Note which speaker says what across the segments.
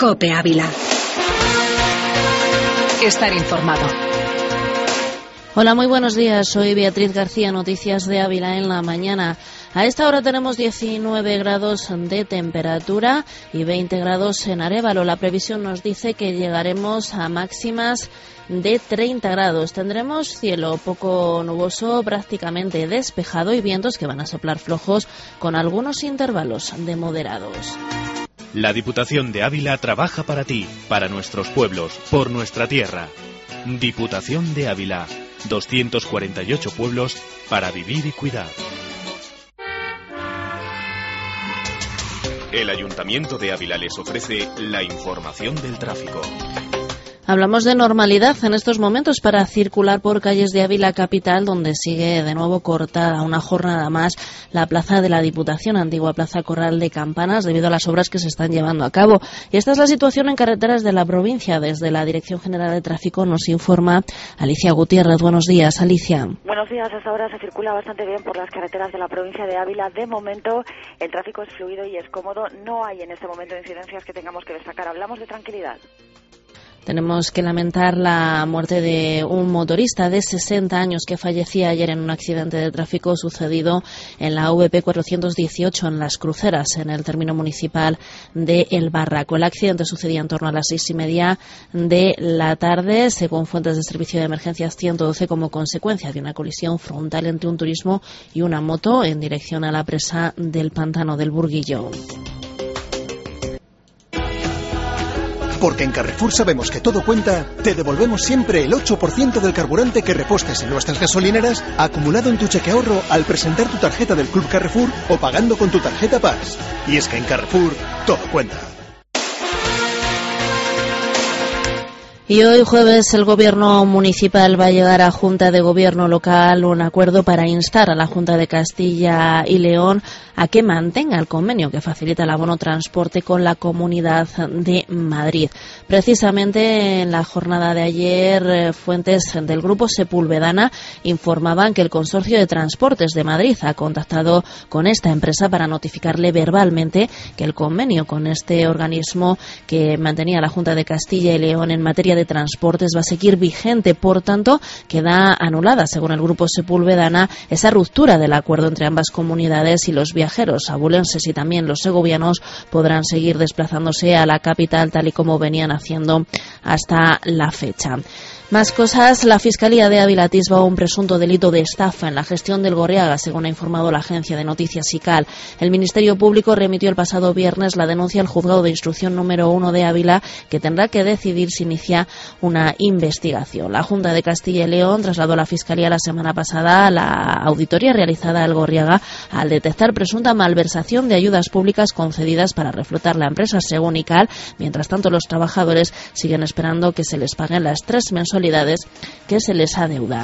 Speaker 1: COPE Ávila. Estar informado.
Speaker 2: Hola, muy buenos días. Soy Beatriz García, Noticias de Ávila en la mañana. A esta hora tenemos 19 grados de temperatura y 20 grados en Arévalo. La previsión nos dice que llegaremos a máximas de 30 grados. Tendremos cielo poco nuboso, prácticamente despejado, y vientos que van a soplar flojos con algunos intervalos de moderados.
Speaker 3: La Diputación de Ávila trabaja para ti, para nuestros pueblos, por nuestra tierra. Diputación de Ávila. 248 pueblos para vivir y cuidar. El Ayuntamiento de Ávila les ofrece la información del tráfico.
Speaker 2: Hablamos de normalidad en estos momentos para circular por calles de Ávila capital, donde sigue de nuevo cortada una jornada más la plaza de la Diputación, antigua Plaza Corral de Campanas, debido a las obras que se están llevando a cabo. Y esta es la situación en carreteras de la provincia. Desde la Dirección General de Tráfico nos informa Alicia Gutiérrez. Buenos días, Alicia.
Speaker 4: Buenos días. Hasta ahora se circula bastante bien por las carreteras de la provincia de Ávila. De momento el tráfico es fluido y es cómodo. No hay en este momento incidencias que tengamos que destacar. Hablamos de tranquilidad.
Speaker 2: Tenemos que lamentar la muerte de un motorista de 60 años que fallecía ayer en un accidente de tráfico sucedido en la VP 418 en Las Cruceras, en el término municipal de El Barraco. El accidente sucedía en torno a las 6:30 de la tarde, según fuentes de servicio de emergencias 112, como consecuencia de una colisión frontal entre un turismo y una moto en dirección a la presa del Pantano del Burguillo.
Speaker 5: Porque en Carrefour sabemos que todo cuenta, te devolvemos siempre el 8% del carburante que repostes en nuestras gasolineras acumulado en tu cheque ahorro al presentar tu tarjeta del Club Carrefour o pagando con tu tarjeta Paz. Y es que en Carrefour todo cuenta.
Speaker 2: Y hoy jueves el Gobierno municipal va a llegar a Junta de Gobierno local un acuerdo para instar a la Junta de Castilla y León a que mantenga el convenio que facilita el abono transporte con la Comunidad de Madrid. Precisamente en la jornada de ayer, fuentes del Grupo Sepúlveda informaban que el Consorcio de Transportes de Madrid ha contactado con esta empresa para notificarle verbalmente que el convenio con este organismo que mantenía la Junta de Castilla y León en materia de transportes va a seguir vigente. Por tanto, queda anulada, según el Grupo Sepúlveda, esa ruptura del acuerdo entre ambas comunidades, y los viajeros abulenses y también los segovianos podrán seguir desplazándose a la capital tal y como venían haciendo hasta la fecha. Más cosas. La Fiscalía de Ávila atisba un presunto delito de estafa en la gestión del Gorriaga, según ha informado la agencia de noticias SICAL. El Ministerio Público remitió el pasado viernes la denuncia al Juzgado de Instrucción número 1 de Ávila, que tendrá que decidir si inicia una investigación. La Junta de Castilla y León trasladó a la Fiscalía la semana pasada la auditoría realizada al Gorriaga al detectar presunta malversación de ayudas públicas concedidas para reflotar la empresa, según ICAL. Mientras tanto, los trabajadores siguen esperando que se les paguen las 3 mensualidades que se les adeudan.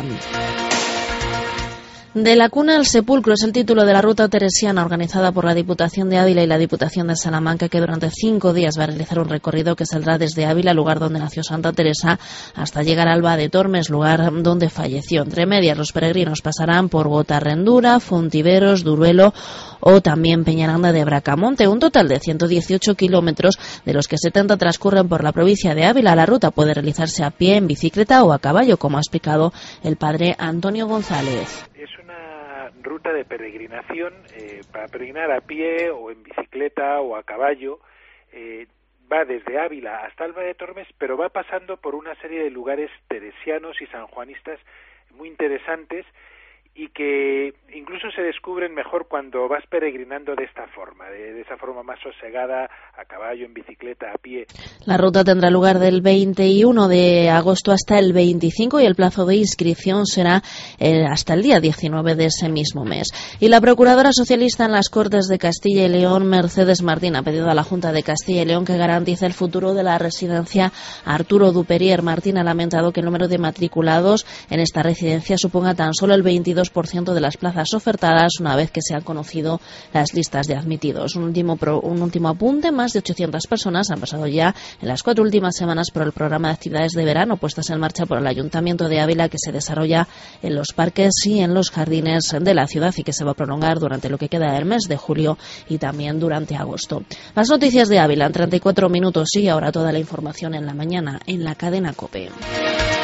Speaker 2: De la cuna al sepulcro es el título de la ruta teresiana organizada por la Diputación de Ávila y la Diputación de Salamanca, que durante 5 días va a realizar un recorrido que saldrá desde Ávila, lugar donde nació Santa Teresa, hasta llegar a Alba de Tormes, lugar donde falleció. Entre medias, los peregrinos pasarán por Gotarrendura, Fontiveros, Duruelo o también Peñaranda de Bracamonte. Un total de 118 kilómetros, de los que 70 transcurren por la provincia de Ávila. La ruta puede realizarse a pie, en bicicleta o a caballo, como ha explicado el padre Antonio González.
Speaker 6: Ruta de peregrinación para peregrinar a pie o en bicicleta o a caballo. Va desde Ávila hasta Alba de Tormes, pero va pasando por una serie de lugares teresianos y sanjuanistas muy interesantes y que incluso se descubren mejor cuando vas peregrinando de esta forma, de esa forma más sosegada, a caballo, en bicicleta, a pie.
Speaker 2: La ruta tendrá lugar del 21 de agosto hasta el 25 y el plazo de inscripción será hasta el día 19 de ese mismo mes. Y la procuradora socialista en las Cortes de Castilla y León, Mercedes Martín, ha pedido a la Junta de Castilla y León que garantice el futuro de la residencia Arturo Duperier. Martín ha lamentado que el número de matriculados en esta residencia suponga tan solo el 22% 82% de las plazas ofertadas una vez que se han conocido las listas de admitidos. Un último apunte, más de 800 personas han pasado ya en las 4 últimas semanas por el programa de actividades de verano puestas en marcha por el Ayuntamiento de Ávila, que se desarrolla en los parques y en los jardines de la ciudad y que se va a prolongar durante lo que queda del mes de julio y también durante agosto. Más noticias de Ávila en 34 minutos y ahora toda la información en la mañana en la cadena COPE.